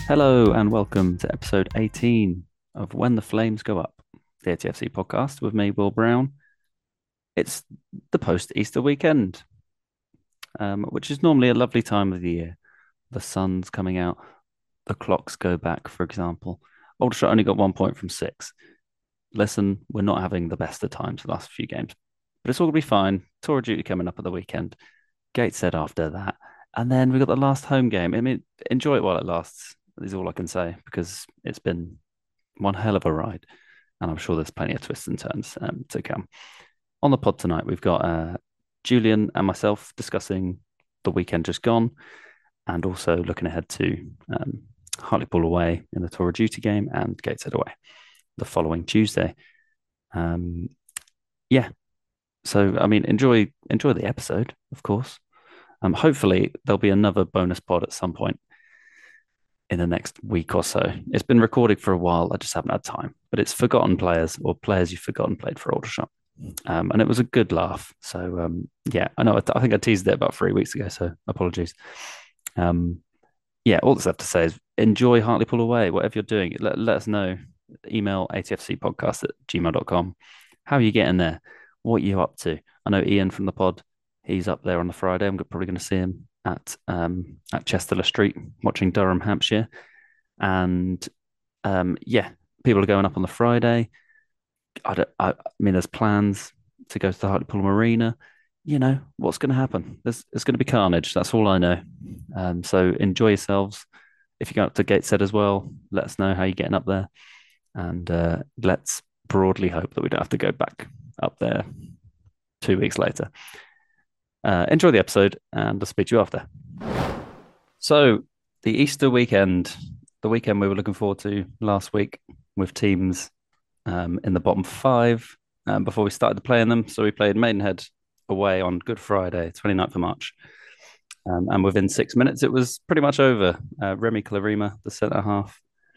Hello and welcome to episode 18 of When the Flames Go Up, the ATFC podcast with me, Will Brown. It's the post-Easter weekend, which is normally a lovely time of the year. The sun's coming out, the clocks go back, for example. Aldershot only got 1 point from six. Listen, we're not having the best of times the last few games, but it's all going to be fine. Tour of Duty coming up at the weekend. Gateshead after that. And then we got the last home game. I mean, enjoy it while it lasts is all I can say because it's been one hell of a ride, and I'm sure there's plenty of twists and turns to come. On the pod tonight, we've got Julian and myself discussing the weekend just gone, and also looking ahead to Hartlepool away in the Tour of Duty game and Gateshead away the following Tuesday. Yeah, so I mean, enjoy the episode, of course. Hopefully, there'll be another bonus pod at some point in the next week or so. It's been recorded for a while. I just haven't had time. But it's forgotten players or players you've forgotten played for Aldershot. And it was a good laugh. So, yeah, I know. I think I teased it about 3 weeks ago. So apologies. Yeah, all that's left to say is enjoy Hartlepool away, whatever you're doing. Let us know. Email atfcpodcast@gmail.com. How are you getting there? What are you up to? I know Ian from the pod, he's up there on the Friday. I'm probably going to see him at Chester Street watching Durham, Hampshire. And yeah, people are going up on the Friday. I mean, there's plans to go to the Hartlepool Marina. You know what's going to happen. It's going to be carnage. That's all I know. So enjoy yourselves. If you go up to Gateshead as well, let us know how you're getting up there, and let's broadly hope that we don't have to go back up there 2 weeks later. Enjoy the episode, and I'll speak to you after. So, the Easter weekend, the weekend we were looking forward to last week with teams in the bottom five before we started playing them. So, we played Maidenhead away on Good Friday, 29th of March. And within 6 minutes, it was pretty much over. Remy Clarima, the centre half,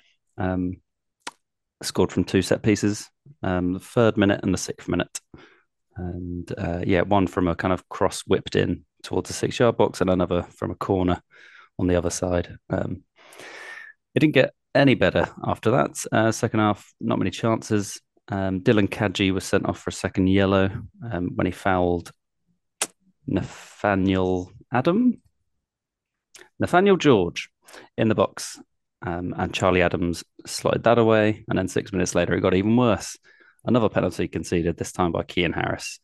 scored from two set pieces, the third minute and the 6th minute. And yeah, one from a kind of cross whipped in towards the 6 yard box and another from a corner on the other side. It didn't get any better after that. Second half, not many chances. Dylan Kadji was sent off for a second yellow when he fouled Nathaniel George in the box. And Charlie Adams slotted that away. And then 6 minutes later, it got even worse. Another penalty conceded, this time by Kean Harris.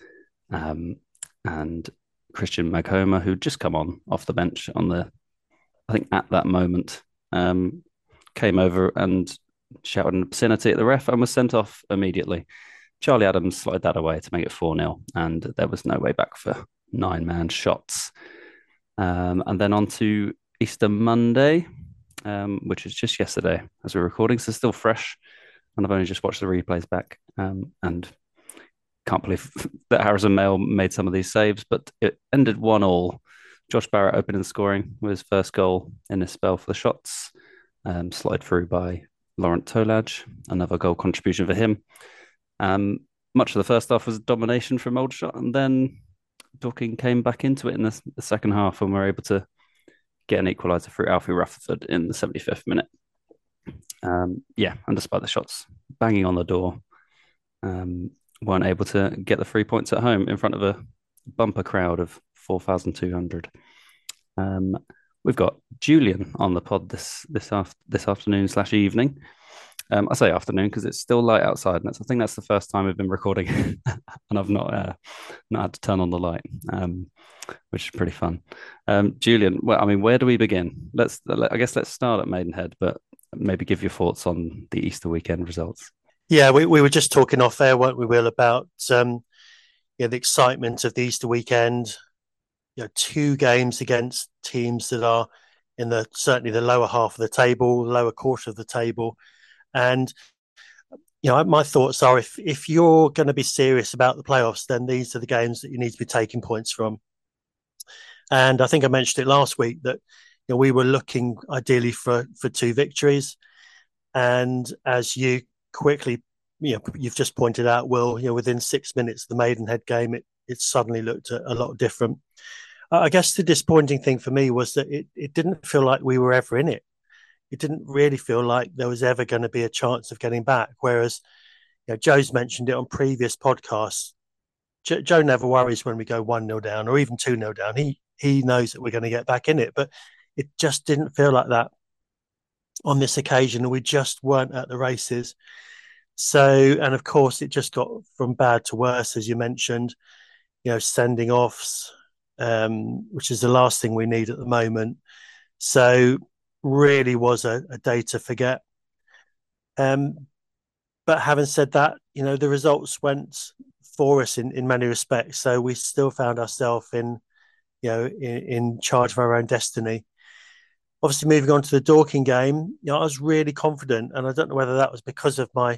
And Christian Maghoma, who'd just come on off the bench I think at that moment, came over and shouted an obscenity at the ref and was sent off immediately. Charlie Adams slotted that away to make it 4-0, and there was no way back for 9-man shots. And then on to Easter Monday, which was just yesterday as we're recording, so still fresh. And I've only just watched the replays back, and can't believe that Harrison Mail made some of these saves, but it ended 1-1. Josh Barrett opening and scoring with his first goal in this spell for the Shots, slide through by Laurent Tolaj, another goal contribution for him. Much of the first half was domination from Aldershot, and then Dorking came back into it in the second half and were able to get an equaliser through Alfie Rutherford in the 75th minute. Yeah, and despite the shots banging on the door, weren't able to get the 3 points at home in front of a bumper crowd of 4,200. We've got Julian on the pod this afternoon/evening. I say afternoon because it's still light outside, and I think that's the first time we've been recording, and I've not had to turn on the light, which is pretty fun. Julian, well, I mean, where do we begin? I guess let's start at Maidenhead, but maybe give your thoughts on the Easter weekend results. Yeah, we were just talking off air, weren't we, Will, about the excitement of the Easter weekend. Two games against teams that are in certainly the lower half of the table, lower quarter of the table. And my thoughts are if you're going to be serious about the playoffs, then these are the games that you need to be taking points from. And I think I mentioned it last week that we were looking ideally for 2 victories. And as you quickly, you've just pointed out, Will, within 6 minutes of the Maidenhead game, it suddenly looked a lot different. I guess the disappointing thing for me was that it didn't feel like we were ever in it. it didn't really feel like there was ever going to be a chance of getting back. Whereas, Joe's mentioned it on previous podcasts. Joe never worries when we go 1-0 down or even 2-0 down. He knows that we're going to get back in it, but it just didn't feel like that on this occasion. We just weren't at the races. So, and of course, it just got from bad to worse, as you mentioned. Sending offs, which is the last thing we need at the moment. So, really was a day to forget. But having said that, the results went for us in many respects. So we still found ourselves in charge of our own destiny. Obviously, moving on to the Dorking game, I was really confident, and I don't know whether that was because of my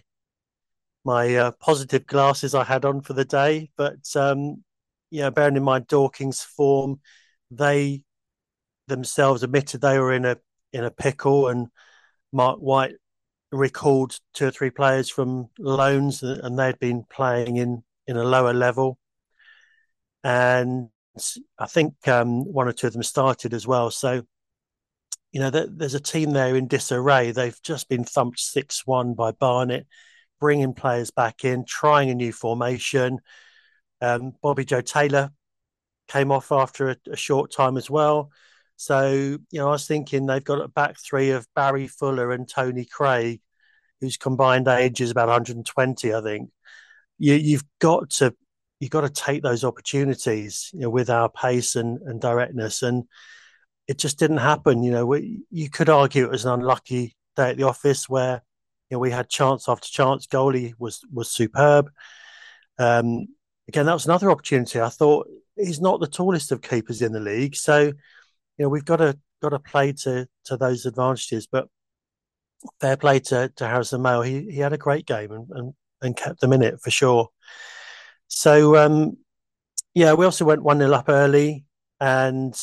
positive glasses I had on for the day, but bearing in mind Dorking's form, they themselves admitted they were in a pickle, and Mark White recalled 2 or 3 players from loans, and they'd been playing in a lower level, and I think 1 or 2 of them started as well. So there's a team there in disarray. They've just been thumped 6-1 by Barnet, bringing players back in, trying a new formation. Bobby Joe Taylor came off after a short time as well. So, I was thinking they've got a back 3 of Barry Fuller and Tony Craig, whose combined age is about 120, I think. You've got to take those opportunities, with our pace and directness, and it just didn't happen. You could argue it was an unlucky day at the office where we had chance after chance. Goalie was superb. Again, that was another opportunity. I thought he's not the tallest of keepers in the league, so we've got to play to those advantages. But fair play to Harrison Mayo. He had a great game and kept them in it for sure. So we also went 1-0 up early, and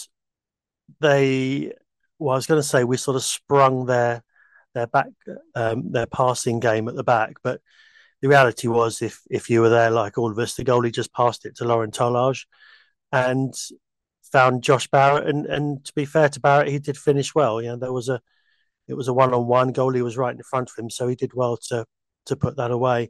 I was going to say we sort of sprung their back, their passing game at the back, but the reality was, if you were there like all of us, the goalie just passed it to Lauren Tolage and found Josh Barrett. And to be fair to Barrett, he did finish well. It was a 1-on-1. Goalie was right in front of him, so he did well to put that away.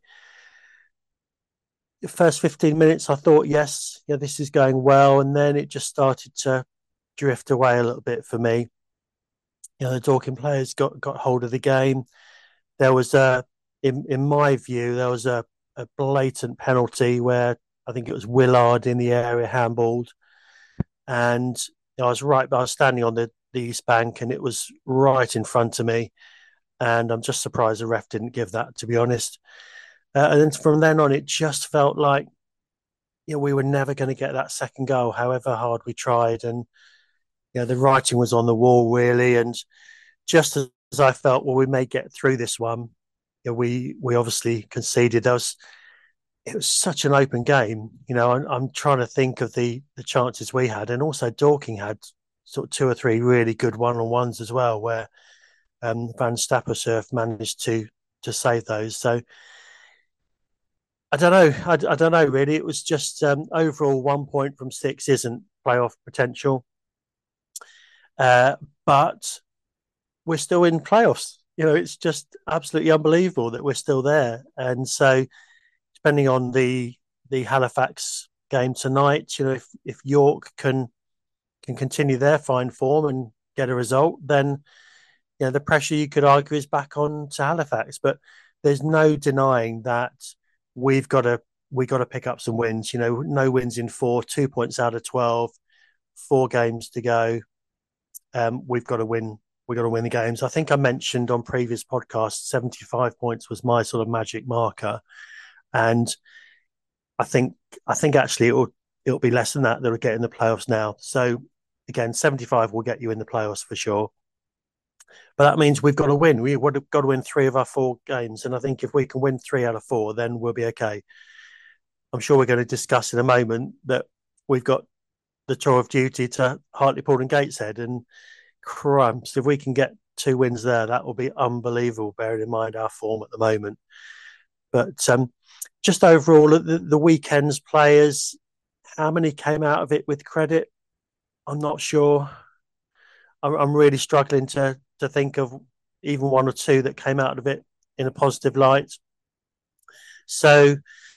The first 15 minutes, I thought, yes, this is going well, and then it just started to drift away a little bit for me. The Dorking players got hold of the game. There was in my view, there was a blatant penalty where I think it was Willard in the area handballed, and I was standing on the East Bank, and it was right in front of me, and I'm just surprised the ref didn't give that, to be honest. And then from then on, it just felt like we were never going to get that second goal, however hard we tried, and the writing was on the wall really. And just as I felt, well, we may get through this one, we obviously conceded. It was such an open game. I'm trying to think of the chances we had, and also Dorking had sort of 2 or 3 really good 1-on-1s as well, where Van Stappersurf managed to save those. So I don't know. I don't know really. It was just overall 1 point from 6 isn't playoff potential, but we're still in playoffs. It's just absolutely unbelievable that we're still there. And so, depending on the Halifax game tonight, if York can continue their fine form and get a result, then the pressure, you could argue, is back on to Halifax. But there's no denying that we got to pick up some wins. No wins in 4, 2 points out of 12, 4 games to go. We've got to win. We've got to win the games. I think I mentioned on previous podcasts 75 points was my sort of magic marker, and I think actually it'll be less than that. They'll get in the playoffs now. So again, 75 will get you in the playoffs for sure. But that means we've got to win. We've got to win 3 of our 4 games, and I think if we can win 3 out of 4, then we'll be okay. I'm sure we're going to discuss in a moment that we've got the tour of duty to Hartlepool and Gateshead, and crumbs, if we can get 2 wins there, that will be unbelievable, bearing in mind our form at the moment. But just overall, the weekend's players, how many came out of it with credit? I'm not sure. I'm really struggling to think of even one or two that came out of it in a positive light. So,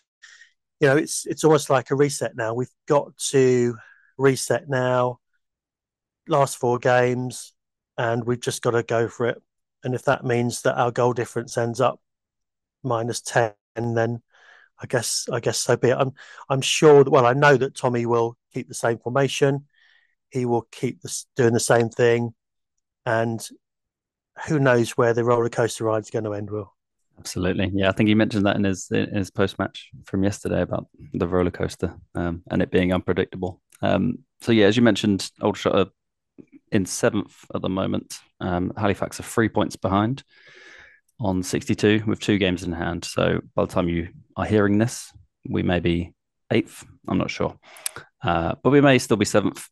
it's almost like a reset now. We've got to reset now, last four games, and we've just got to go for it. And if that means that our goal difference ends up -10, then I guess so be it. I'm sure that, well, I know that Tommy will keep the same formation. He will keep doing the same thing, and who knows where the roller coaster ride is going to end, Will. Absolutely. Yeah, I think he mentioned that in his post match from yesterday about the roller coaster and it being unpredictable. So yeah, as you mentioned, Aldershot are in seventh at the moment. Halifax are 3 points behind on 62 with two games in hand. So by the time you are hearing this, we may be eighth. I'm not sure, but we may still be seventh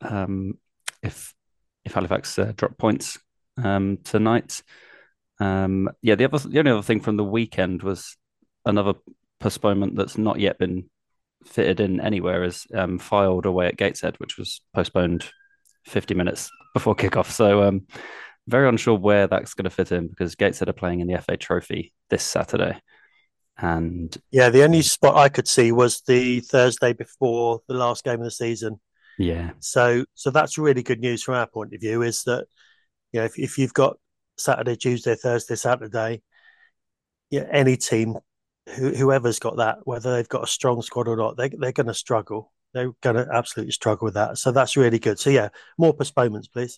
if Halifax drop points tonight. Yeah, the only other thing from the weekend was another postponement that's not yet been fitted in anywhere is Fylde away at Gateshead, which was postponed 50 minutes before kickoff. So very unsure where that's going to fit in because Gateshead are playing in the FA Trophy this Saturday. And yeah, the only spot I could see was the Thursday before the last game of the season. Yeah, so that's really good news from our point of view. Is that if you've got Saturday, Tuesday, Thursday, Saturday, yeah, any team, whoever's got that, whether they've got a strong squad or not, they're going to struggle. They're going to absolutely struggle with that. So that's really good. So yeah, more postponements, please.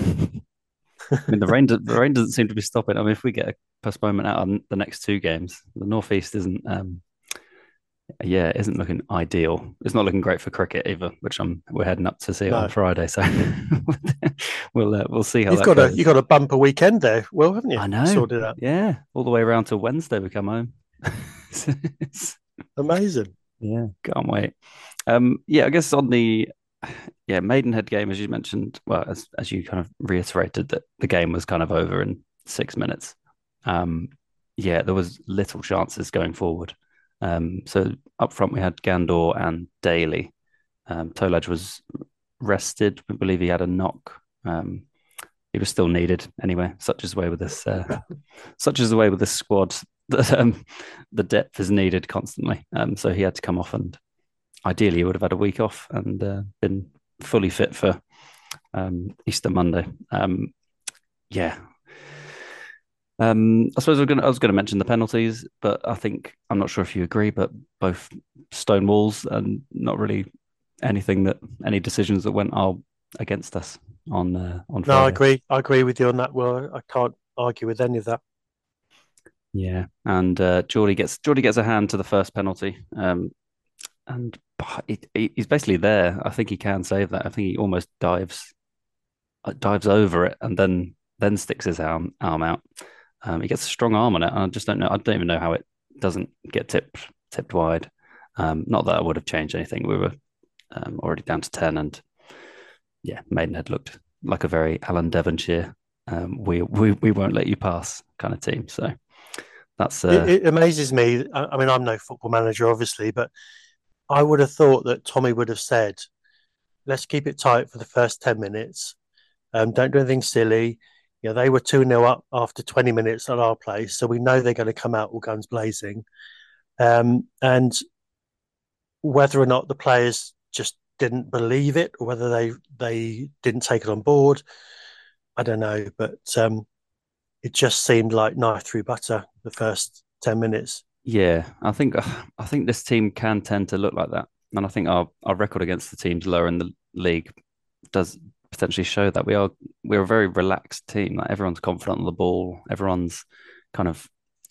I mean the rain doesn't seem to be stopping. I mean, if we get a postponement out on the next two games, the Northeast isn't yeah, it isn't looking ideal. It's not looking great for cricket either, which we're heading up to see on No, Friday. So we'll see how you've that got a goes. you got a bumper weekend there, Will, haven't you? I know. Sorted out. Yeah, all the way around to Wednesday we come home. Amazing. Yeah, can't wait. Yeah, I guess on the Maidenhead game, as you mentioned, well, as you kind of reiterated that the game was kind of over in 6 minutes. Um, yeah, there was little chances going forward. So up front we had Gandor and Daly. Tolaj was rested. I believe he had a knock. He was still needed anyway. Such is the way with this. Such is the way with this squad that the depth is needed constantly. So he had to come off, and ideally he would have had a week off and been fully fit for Easter Monday. Yeah. I suppose I was going to mention the penalties, but I think I'm not sure if you agree, but both stone walls and not really any decisions that went against us on No, I Friday. agree. I agree with you on that. Well, I can't argue with any of that. Yeah, and Geordie gets a hand to the first penalty, and he's basically there. I think he can save that. I think he almost dives over it and then sticks his arm out. He gets a strong arm on it. I just don't know. I don't even know how it doesn't get tipped wide. Not that I would have changed anything. We were already down to 10, and yeah, Maidenhead looked like a very Alan Devonshire. We won't let you pass kind of team. So that's It amazes me. I mean, I'm no football manager, obviously, but I would have thought that Tommy would have said, "Let's keep it tight for the first 10 minutes. Don't do anything silly." They were 2-0 up after 20 minutes at our place, so we know they're going to come out all guns blazing. And whether or not the players just didn't believe it, or whether they didn't take it on board, I don't know. But it just seemed like knife through butter the first 10 minutes. Yeah, I think this team can tend to look like that, and I think our record against the teams lower in the league does potentially show that we're a very relaxed team. Like everyone's confident on the ball, everyone's kind of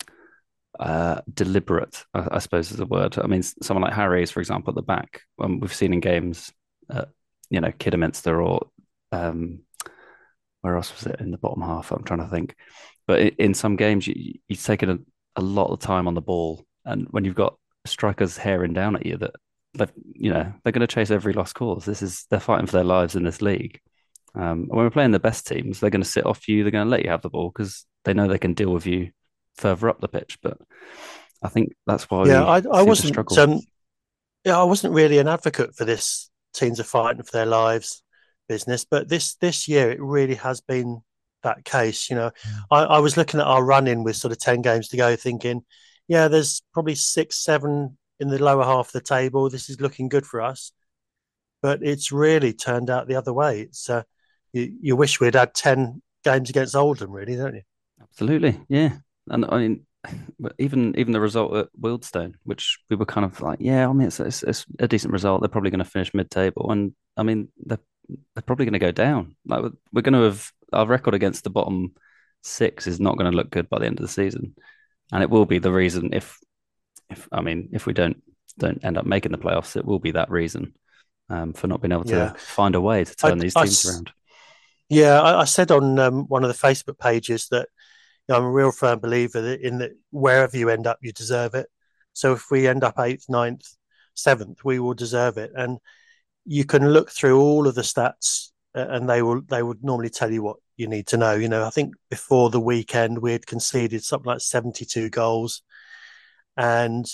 deliberate, I suppose is the word. I mean, someone like Harries, for example, at the back, we've seen in games, Kidderminster or um, where else was it in the bottom half? I'm trying to think. But in some games, he's taken a lot of time on the ball, and when you've got strikers haring down at you, that they're going to chase every lost cause. They're fighting for their lives in this league. When we're playing the best teams, they're going to sit off you. They're going to let you have the ball because they know they can deal with you further up the pitch. But I think that's why Yeah, we I seem to wasn't. struggle. Yeah, I wasn't really an advocate for this teams are fighting for their lives business, but this year it really has been that case. I was looking at our run in with sort of 10 games to go, thinking, yeah, there's probably 6, 7 in the lower half of the table. This is looking good for us, but it's really turned out the other way. It's you wish we'd had 10 games against Oldham, really, don't you? Absolutely, yeah. And I mean, even the result at Wealdstone, which we were kind of like, yeah, I mean, it's a decent result. They're probably going to finish mid-table, and I mean, they're probably going to go down. Like we're going to have our record against the bottom six is not going to look good by the end of the season, and it will be the reason if I mean if we don't end up making the playoffs, it will be that reason for not being able to Yeah, find a way to turn these teams around. yeah, I said on one of the Facebook pages that I'm a real firm believer that in that wherever you end up, you deserve it. So if we end up eighth, ninth, seventh, we will deserve it. And you can look through all of the stats, and they would normally tell you what you need to know. I think before the weekend we had conceded something like 72 goals, and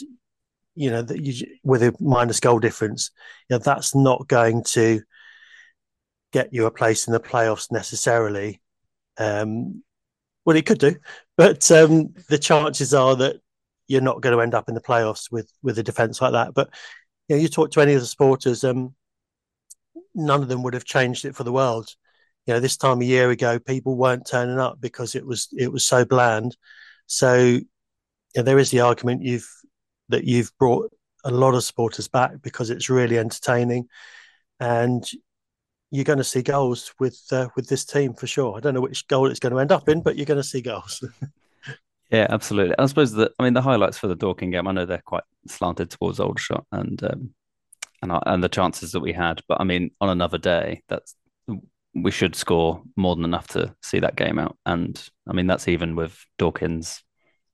with a minus goal difference, that's not going to get you a place in the playoffs necessarily. Well, it could do, but the chances are that you're not going to end up in the playoffs with a defence like that. But you talk to any of the supporters, none of them would have changed it for the world. This time a year ago, people weren't turning up because it was so bland. So there is the argument that you've brought a lot of supporters back because it's really entertaining, and you're going to see goals with this team for sure. I don't know which goal it's going to end up in, but you're going to see goals. Yeah, absolutely. I suppose the highlights for the Dorking game, I know they're quite slanted towards Aldershot and the chances that we had, but I mean, on another day, we should score more than enough to see that game out. And I mean, that's even with Dawkins'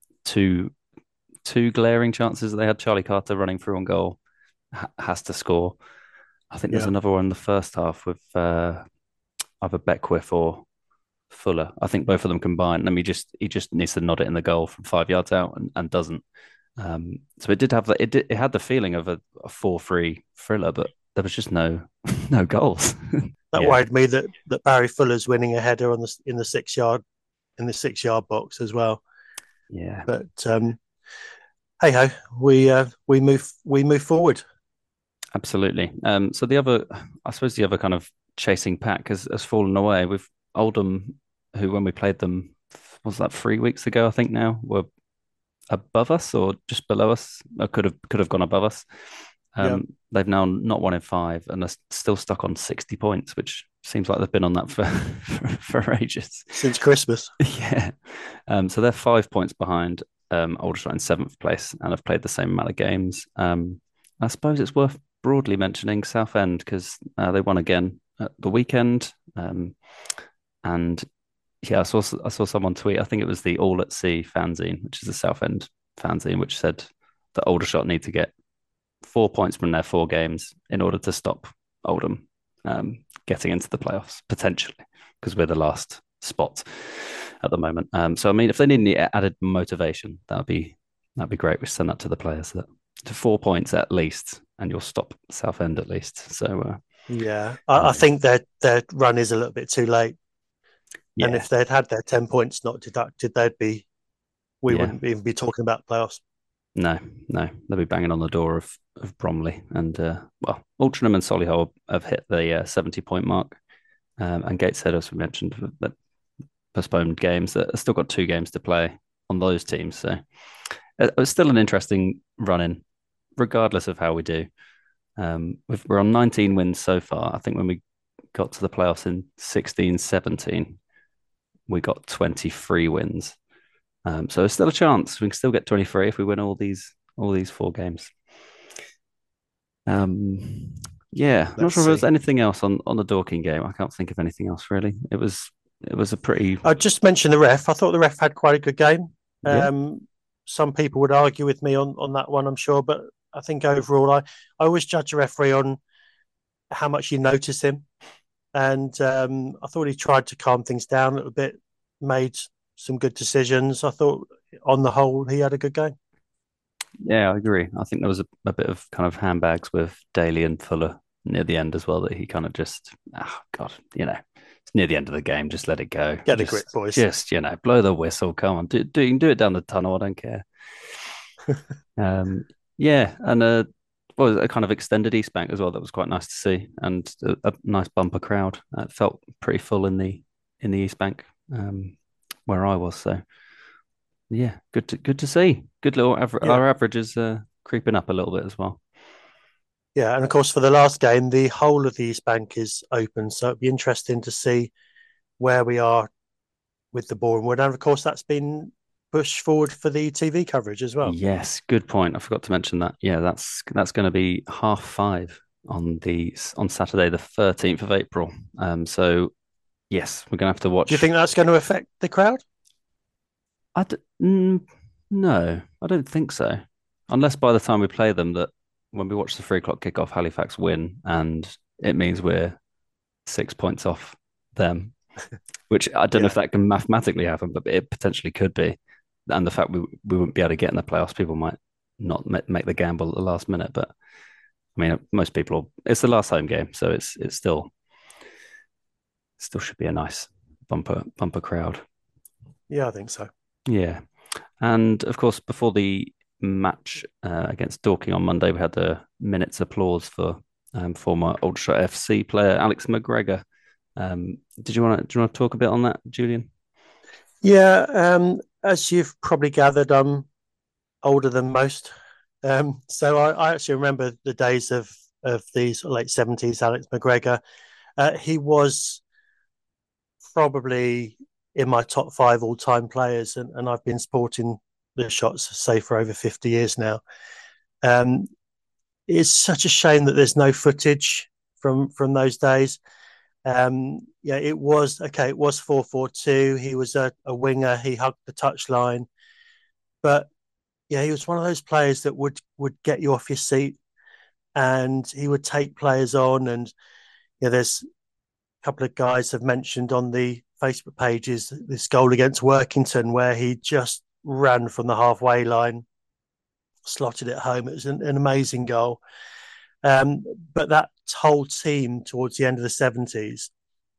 two glaring chances that they had. Charlie Carter running through on goal has to score. I think there's another one in the first half with either Beckwith or Fuller. I think both of them combined. I mean, he just needs to nod it in the goal from 5 yards out and doesn't. So it did have it had the feeling of a 4-3 thriller, but there was just no goals. That worried me that Barry Fuller's winning a header in the 6 yard box as well. Yeah, but hey ho, we move forward. Absolutely. So I suppose the other kind of chasing pack has fallen away with Oldham, who when we played them, was that 3 weeks ago? I think now were above us or just below us, or could have gone above us. They've now not won in 5 and are still stuck on 60 points, which seems like they've been on that for ages. Since Christmas. Yeah. So they're 5 points behind Aldershot in 7th place and have played the same amount of games. I suppose it's worth broadly mentioning Southend because they won again at the weekend. And yeah, I saw someone tweet, I think it was the All at Sea fanzine, which is a Southend fanzine, which said that Aldershot need to get 4 points from their 4 games in order to stop Oldham getting into the playoffs, potentially, because we're the last spot at the moment. So, I mean, if they need any added motivation, that'd be great. We send that to the players to 4 points at least, and you'll stop Southend at least. So, I think their run is a little bit too late. Yeah. And if they'd had their 10 points not deducted, we wouldn't even be talking about playoffs. No, they'll be banging on the door of Bromley, and Altrincham and Solihull have hit the 70-point mark, and Gateshead, as we mentioned, that postponed games. That still got 2 games to play on those teams, so it's still an interesting run-in, regardless of how we do. We're on 19 wins so far. I think when we got to the playoffs in 16-17, we got 23 wins. So there's still a chance. We can still get 23 if we win all these 4 games. I'm not sure if there's anything else on the Dorking game. I can't think of anything else really. It was a pretty. I just mentioned the ref. I thought the ref had quite a good game. Yeah. Some people would argue with me on that one, I'm sure, but I think overall, I always judge a referee on how much you notice him, and I thought he tried to calm things down a little bit, made some good decisions. I thought on the whole he had a good game. Yeah, I agree. I think there was a bit of kind of handbags with Daly and Fuller near the end as well, that he kind of just, It's near the end of the game. Just let it go. Get a grip, boys. Blow the whistle. Come on, you can do it down the tunnel. I don't care. Um, yeah, and well, a kind of extended East Bank as well. That was quite nice to see, and a nice bumper crowd. It felt pretty full in the East Bank where I was. So yeah, good to see. Good little Yeah. our average is creeping up a little bit as well. Yeah. And of course, for the last game, the whole of the East Bank is open. So it'd be interesting to see where we are with the Boreham Wood. And of course, that's been pushed forward for the TV coverage as well. Yes, good point. I forgot to mention that. Yeah, that's going to be 5:30 on Saturday, the 13th of April. So yes, we're going to have to Do you watch. think that's going to affect the crowd? I d mm, no, I don't think so. Unless by the time we play them, that when we watch the 3 o'clock kickoff, Halifax win, and it means we're 6 points off them, which I don't know Yeah. if that can mathematically happen, but it potentially could be. And the fact we wouldn't be able to get in the playoffs, people might not make the gamble at the last minute. But I mean, most people, it's the last home game, so it's still should be a nice bumper crowd. Yeah, I think so. Yeah. And of course, before the match against Dorking on Monday, we had the minute's applause for former Aldershot FC player Alex McGregor. Do you want to talk a bit on that, Julian? Yeah. As you've probably gathered, I'm older than most. So I actually remember the days of the sort of late 70s, Alex McGregor. He was probably in my top five all time players, and I've been sporting the shots, say, for over 50 years now. Um, it's such a shame that there's no footage from those days. Yeah, it was okay. It was 4-4-2. He was a winger. He hugged the touchline, but yeah, he was one of those players that would get you off your seat, and he would take players on. And yeah, there's a couple of guys have mentioned on the Facebook pages this goal against Workington where he just ran from the halfway line, slotted it home. It was an amazing goal. Um, but that whole team towards the end of the 70s,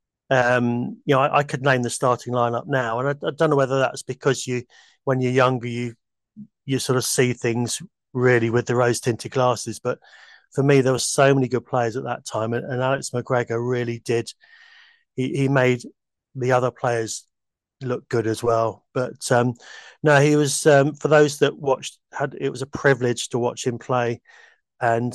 I could name the starting lineup now, and I don't know whether that's because when you're younger, you sort of see things really with the rose tinted glasses. But for me, there were so many good players at that time, and Alex McGregor really did. He made the other players look good as well. But no, he was for those that watched. It was a privilege to watch him play, and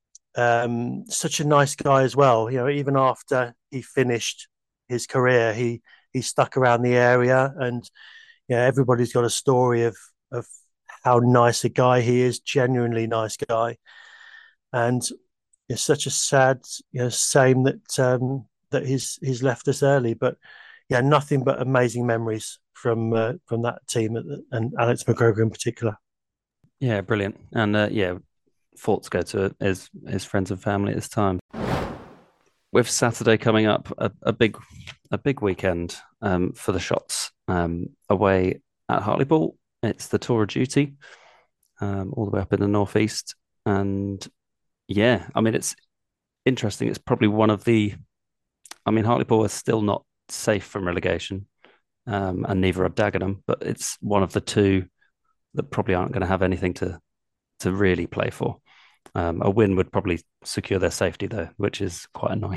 such a nice guy as well. Even after he finished his career, he stuck around the area, and yeah, everybody's got a story of how nice a guy he is. Genuinely nice guy, and it's such a sad, shame that he's left us early. But yeah, nothing but amazing memories from that team and Alex McGregor in particular. Yeah, brilliant. And yeah, thoughts go to his friends and family at this time. With Saturday coming up, a big weekend for the shots away at Hartlepool. It's the Tour of Duty, all the way up in the northeast, and yeah, I mean it's interesting. It's probably one of the. I mean, Hartlepool is still not safe from relegation, and neither are Dagenham, but it's one of the two that probably aren't going to have anything to really play for. A win would probably secure their safety, though, which is quite annoying.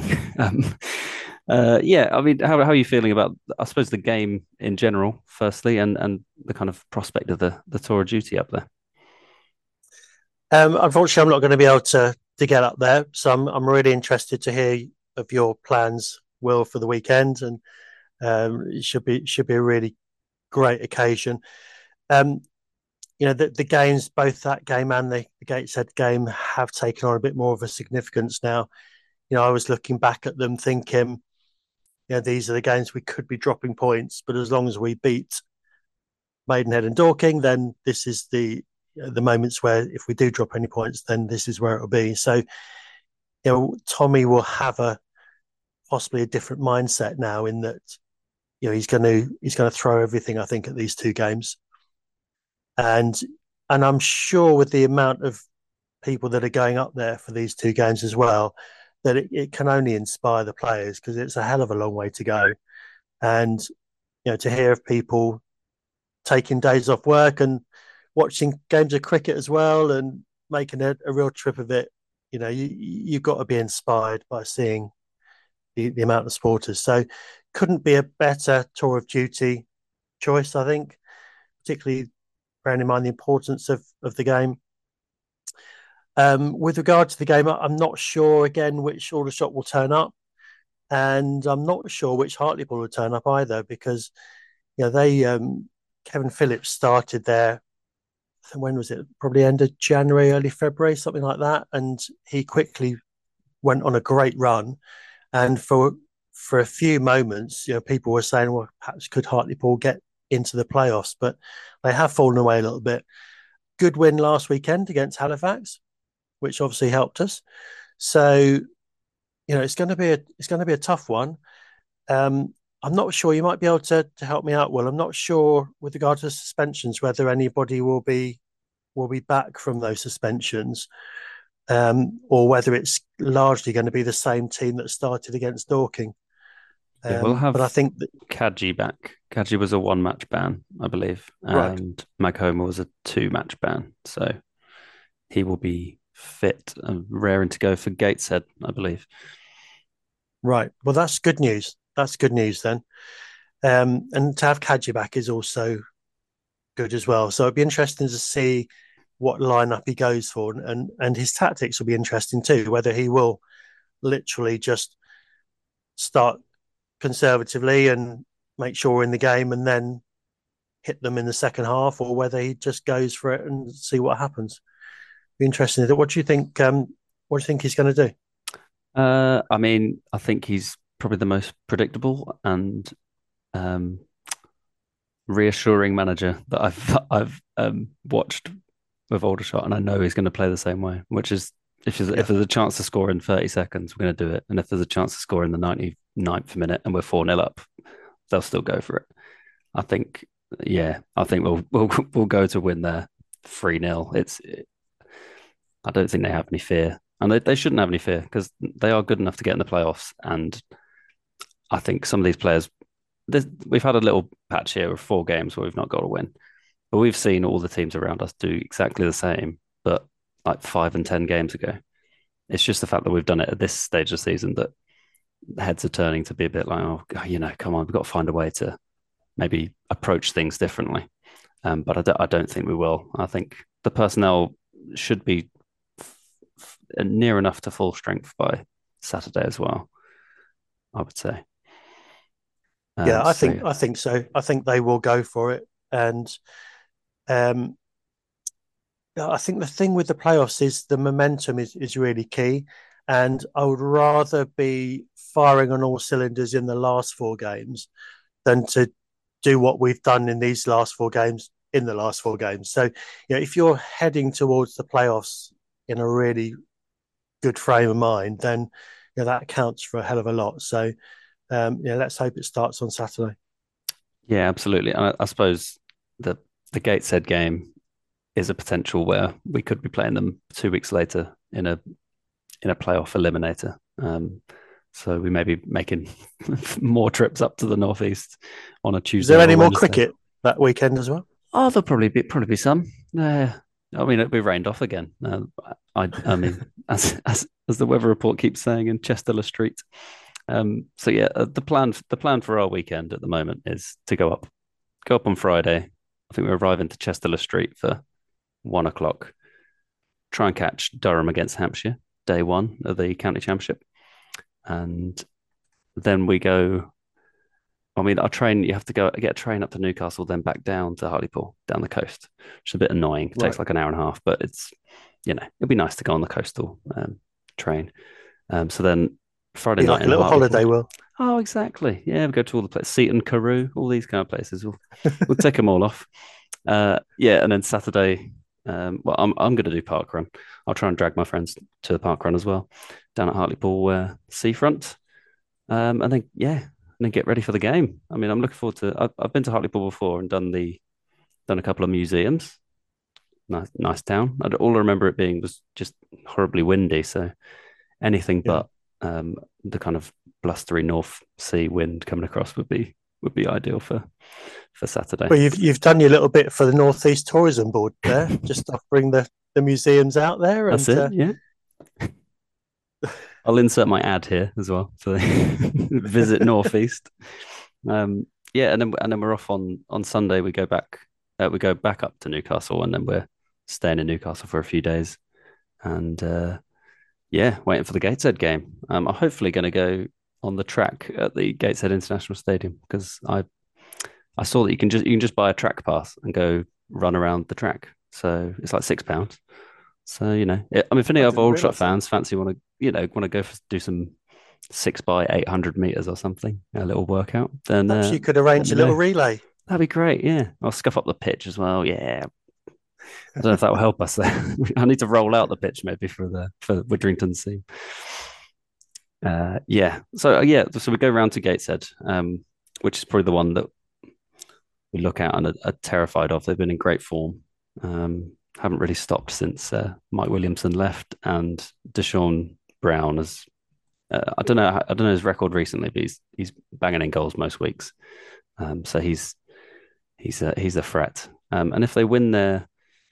Yeah, I mean, how are you feeling about, I suppose, the game in general, firstly, and the kind of prospect of the Tour of Duty up there? Unfortunately, I'm not going to be able to get up there, so I'm really interested to hear of your plans, Will, for the weekend, and it should be a really great occasion. Um, the games, both that game and the Gateshead game, have taken on a bit more of a significance now. I was looking back at them thinking, these are the games we could be dropping points, but as long as we beat Maidenhead and Dorking, then this is the moments where if we do drop any points, then this is where it'll be. So, Tommy will have possibly a different mindset now in that, he's going to throw everything, I think, at these two games. And I'm sure with the amount of people that are going up there for these two games as well, that it can only inspire the players because it's a hell of a long way to go. And to hear of people taking days off work and watching games of cricket as well and making a real trip of it, you've got to be inspired by seeing the amount of supporters. So couldn't be a better tour of duty choice, I think, particularly bearing in mind the importance of the game. With regard to the game, I'm not sure again which Aldershot will turn up, and I'm not sure which Hartlepool will turn up either because they Kevin Phillips started there. When was it? Probably end of January, early February, something like that, and he quickly went on a great run. And for a few moments, people were saying, well, perhaps could Hartlepool get into the playoffs, but they have fallen away a little bit. Good win last weekend against Halifax, which obviously helped us. So, it's going to be a tough one. I'm not sure. You might be able to help me out, Will. I'm not sure with regard to suspensions whether anybody will be back from those suspensions, or whether it's largely going to be the same team that started against Dorking. Yeah, we'll But I have think that Kadji back. Kadji was a one-match ban, I believe, right, and Maghoma was a two-match ban. So he will be fit and raring to go for Gateshead, I believe. right. Well, that's good news. That's good news then. And to have Kadji back is also good as well. So it'd be interesting to see what lineup he goes for, and his tactics will be interesting too. Whether he will literally just start conservatively and make sure we're in the game, and then hit them in the second half, or whether he just goes for it and see what happens. Be interesting. What do you think? What do you think he's going to do? I mean, I think he's probably the most predictable and um, reassuring manager that I've watched with Aldershot, and I know he's going to play the same way. Which is if Yeah, there's a chance to score in 30 seconds, we're going to do it, and if there's a chance to score in the 99th minute and we're 4-0 up, they'll still go for it. I think, yeah, I think we'll go to win there 3-0. I don't think they have any fear, and they shouldn't have any fear because they are good enough to get in the playoffs. And I think some of these players, we've had a little patch here of 4 games where we've not got a win, but we've seen all the teams around us do exactly the same, but like 5 and 10 games ago. It's just the fact that we've done it at this stage of the season that heads are turning to be a bit like, oh, come on, we've got to find a way to maybe approach things differently. But I don't think we will. I think the personnel should be near enough to full strength by Saturday as well, I would say. yeah. I So think I think so. I think they will go for it, and um, I think the thing with the playoffs is the momentum is really key, and I would rather be firing on all cylinders in the last 4 games than to do what we've done in these last 4 games in the last 4 games. So, if you're heading towards the playoffs in a really good frame of mind, then that counts for a hell of a lot. So, let's hope it starts on Saturday. yeah, absolutely. And I suppose the Gateshead game is a potential where we could be playing them 2 weeks later in a playoff eliminator. So we may be making more trips up to the northeast on a Is Tuesday there or a any more Wednesday. cricket that weekend as well? Oh, there'll probably be some. I mean, it'll be rained off again. I mean, as the weather report keeps saying in Chester Street. So yeah, the plan for our weekend at the moment is to go up on Friday. I think we arrive into Chester Street for 1 o'clock. Try and catch Durham against Hampshire, day one of the county championship, and then we go. I mean, our train, you have to go get a train up to Newcastle, then back down to Hartlepool, down the coast, which is a bit annoying. It takes Right. like an hour and a half, but it'd be nice to go on the coastal train. So then Friday Be night like a in little Hartlepool. holiday, Will. Oh, exactly. Yeah, we go to all the places, Seaton, Carew, all these kind of places. We'll take them all off. Yeah, and then Saturday, well, I'm going to do park run. I'll try and drag my friends to the park run as well, down at Hartlepool seafront. And then and then get ready for the game. I mean, I'm looking forward to. I've been to Hartlepool before and done a couple of museums. Nice town. All I remember it being was just horribly windy. So anything Yeah. but the kind of blustery North Sea wind coming across would be ideal for Saturday. Well, you've done your little bit for the Northeast Tourism Board there, just offering the museums out there, That's and it. Yeah, I'll insert my ad here as well for the visit Northeast. Yeah, and then we're off on Sunday. We go back up to Newcastle, and then we're staying in Newcastle for a few days, and yeah, waiting for the Gateshead game. I'm hopefully going to go on the track at the Gateshead International Stadium because I saw that you can just buy a track pass and go run around the track. So it's like £6. So I mean, if any I other didn't Old Trafford realise that. fans fancy want to go do some 6 by 800 meters or something, a little workout, then Perhaps you could let arrange me a little know. relay. That'd be great. Yeah, I'll scuff up the pitch as well. Yeah, I don't know if that will help us there. I need to roll out the pitch maybe for Widdrington's team. Yeah. So we go round to Gateshead, which is probably the one that we look at and are terrified of. They've been in great form. Haven't really stopped since Mike Williamson left, and Deshaun Brown has. I don't know his record recently, but he's banging in goals most weeks. So he's a threat. And if they win their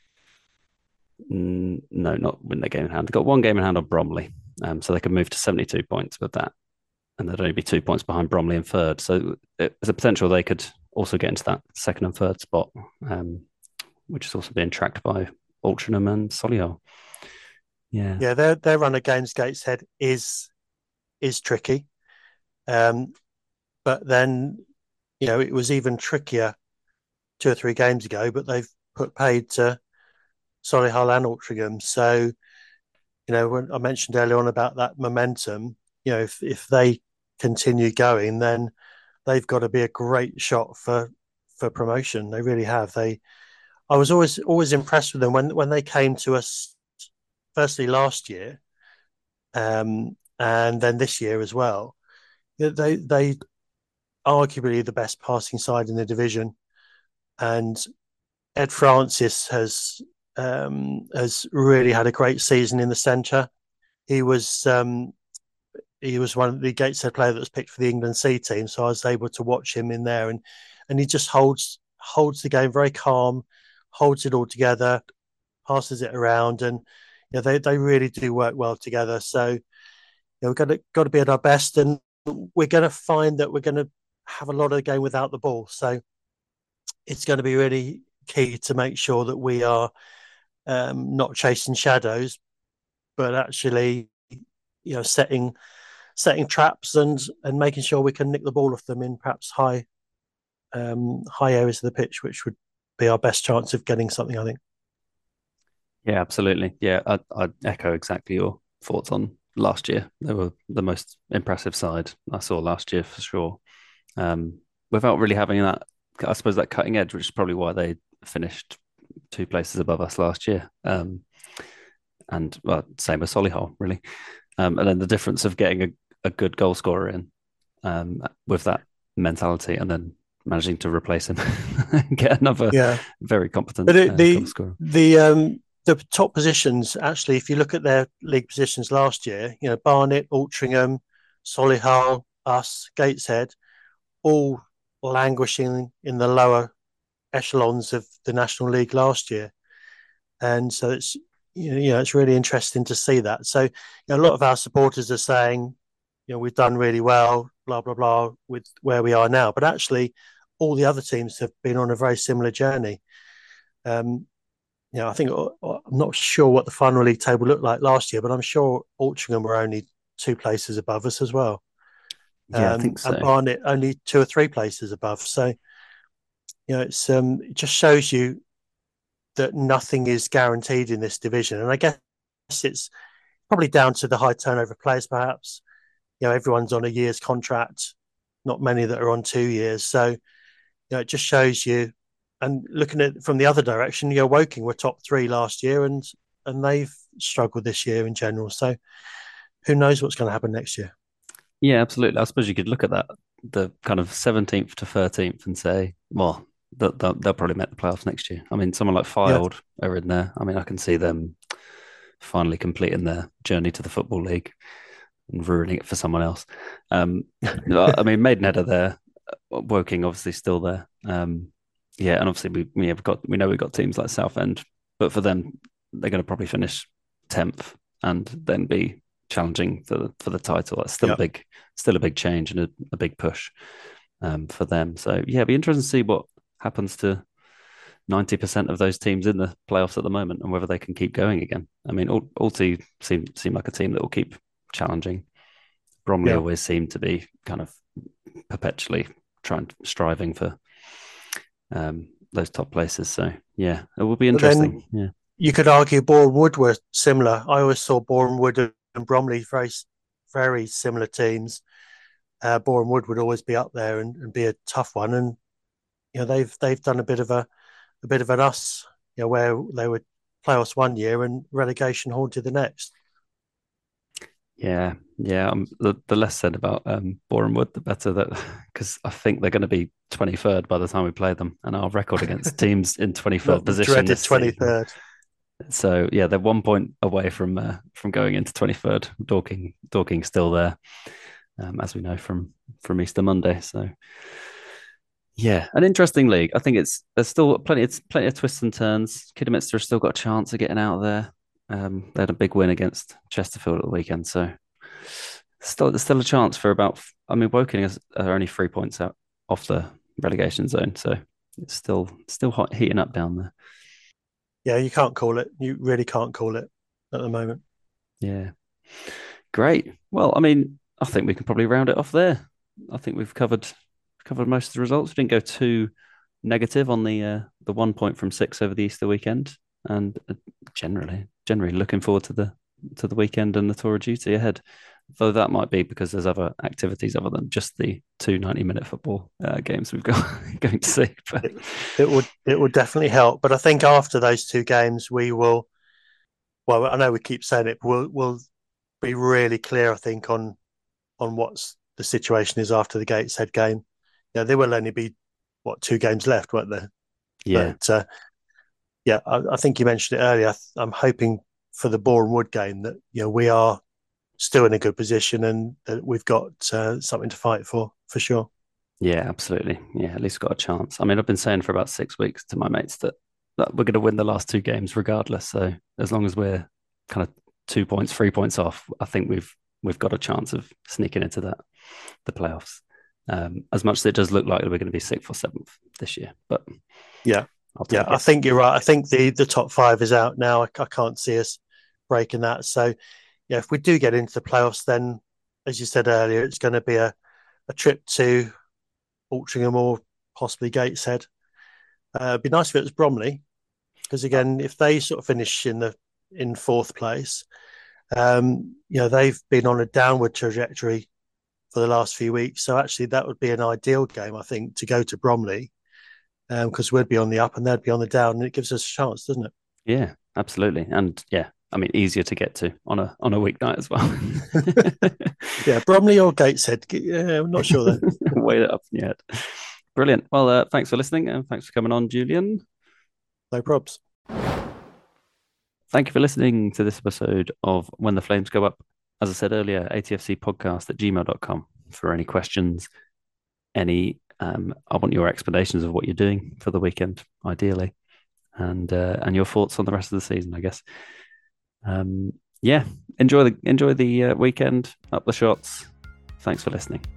no, not win their game in hand. They've got one game in hand on Bromley, so they could move to 72 points with that, and they'd only be 2 points behind Bromley in third. So there's a potential they could also get into that second and third spot, which is also being tracked by Altrincham and Solihull. Yeah, Yeah, their run against Gateshead is tricky, um, but then it was even trickier 2 or 3 games ago. But they've put paid to Solihull and Altrincham, so when I mentioned earlier on about that momentum, if they continue going, then they've got to be a great shot for promotion. They really have. I was always impressed with them when they came to us firstly last year, and then this year as well. They arguably the best passing side in the division, and Ed Francis has really had a great season in the centre. He was one of the Gateshead player that was picked for the England C team, so I was able to watch him in there, and he just holds the game very calm, holds it all together, passes it around, and they really do work well together. So we've got to be at our best, and we're going to find that we're going to have a lot of the game without the ball. So it's going to be really key to make sure that we are not chasing shadows, but actually setting traps and making sure we can nick the ball off them in perhaps high areas of the pitch, which would be our best chance of getting something, I think. yeah, absolutely. Yeah, I echo exactly your thoughts on last year. They were the most impressive side I saw last year for sure. Without really having that, I suppose, that cutting edge, which is probably why they finished 2 places above us last year. And well, same as Solihull, really. And then the difference of getting a good goal scorer in with that mentality, and then managing to replace him, get another Yeah, very competent but goal scorer. the top positions actually, if you look at their league positions last year, Barnet, Altrincham, Solihull, us, Gateshead, all languishing in the lower echelons of the National League last year, and so it's really interesting to see that. So a lot of our supporters are saying, we've done really well, blah blah blah, with where we are now, but actually, all the other teams have been on a very similar journey. I think I'm not sure what the final league table looked like last year, but I'm sure Altrincham were only 2 places above us as well, Yeah, I think and so. Barnet only 2 or 3 places above. So it just shows you that nothing is guaranteed in this division, and I guess it's probably down to the high turnover of players. Perhaps everyone's on a year's contract, not many that are on 2 years. So it just shows you. And looking at it from the other direction, Woking were top 3 last year, and they've struggled this year in general. So who knows what's going to happen next year? Yeah, absolutely. I suppose you could look at that, the kind of 17th to 13th, and say, well, they'll probably make the playoffs next year. I mean, someone like Yeah, Fylde are in there. I mean, I can see them finally completing their journey to the Football League. and ruining it for someone else. I mean, Maidenhead are there, Woking obviously still there. Yeah, and obviously we know we've got teams like Southend, but for them, they're going to probably finish 10th and then be challenging for the title. That's still a big change and a big push for them. So yeah, it'd be interesting to see what happens to 90% of those teams in the playoffs at the moment and whether they can keep going again. I mean, Alty seem like a team that will keep challenging. Bromley always seem to be kind of perpetually striving for those top places. So yeah, it will be interesting. Yeah, you could argue Boreham Wood were similar. I always saw Boreham Wood and Bromley very, very similar teams. Boreham Wood would always be up there and be a tough one, and they've done a bit of an us, where they were playoffs one year and relegation haunted the next. Yeah. The less said about Boreham Wood, the better, that because I think they're going to be 23rd by the time we play them, and our record against teams in 23rd position. Dreaded 23rd. So yeah, they're 1 point away from going into 23rd. Dorking still there, as we know from Easter Monday. So yeah, an interesting league. I think there's still plenty of twists and turns. Kidderminster have still got a chance of getting out of there. They had a big win against Chesterfield at the weekend, so there's still a chance for about. I mean, Woking are only 3 points out off the relegation zone, so it's still hot, heating up down there. Yeah, you can't call it. You really can't call it at the moment. Yeah, great. Well, I mean, I think we can probably round it off there. I think we've covered most of the results. We didn't go too negative on the 1 point from 6 over the Easter weekend, and generally looking forward to the weekend and the tour of duty ahead. Though that might be because there's other activities other than just the 2 90-minute football games we've got going to see. But it would definitely help. But I think after those 2 games, we will. Well, I know we keep saying it, but we'll be really clear, I think, on what's the situation is after the Gateshead game. There will only be 2 games left, won't there? Yeah. But I think you mentioned it earlier. I'm hoping for the Boreham Wood game that we are still in a good position and that we've got something to fight for sure. Yeah, absolutely. Yeah, at least got a chance. I mean, I've been saying for about 6 weeks to my mates that we're going to win the last 2 games regardless. So as long as we're kind of 2 points, 3 points off, I think we've got a chance of sneaking into the playoffs. As much as it does look like we're going to be 6th or 7th this year, but I think you're right. I think the top 5 is out now. I can't see us breaking that. So if we do get into the playoffs, then as you said earlier, it's going to be a trip to Altrincham or possibly Gateshead. It'd be nice if it was Bromley, because again, if they sort of finish in 4th place, they've been on a downward trajectory for the last few weeks. So actually, that would be an ideal game, I think, to go to Bromley, because we'd be on the up and they'd be on the down, and it gives us a chance, doesn't it? Yeah, absolutely, and yeah. I mean, easier to get to on a weeknight as well. Yeah, Bromley or Gateshead. Yeah, I'm not sure there. Weigh it up yet. Brilliant. Well, thanks for listening and thanks for coming on, Julian. No probs. Thank you for listening to this episode of When the Flames Go Up. As I said earlier, atfcpodcast@gmail.com for any questions, I want your explanations of what you're doing for the weekend, ideally, and your thoughts on the rest of the season, I guess. Enjoy the weekend, up the shots. Thanks for listening.